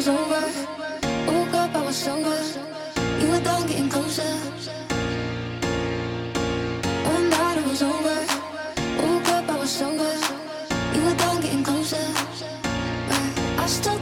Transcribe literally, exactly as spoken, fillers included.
was over. Woke up, I was sober. You were done getting closer. One night it was over. Woke up, I was sober. You were done getting closer. But I still